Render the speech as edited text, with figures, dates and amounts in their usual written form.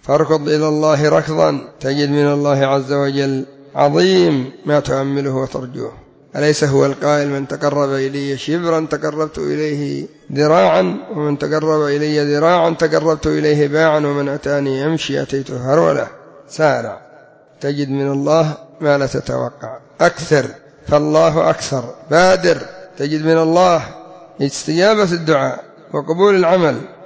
فاركض إلى الله ركضا تجد من الله عز وجل عظيم ما تؤمله وترجوه. أليس هو القائل من تقرب إلي شبرا تقربت إليه ذراعا، ومن تقرب إلي ذراعا تقربت إليه باعا، ومن أتاني يمشي أتيته هرولا. سارع تجد من الله ما لا تتوقع. أكثر فالله أكثر. بادر تجد من الله استجابة الدعاء وقبول العمل.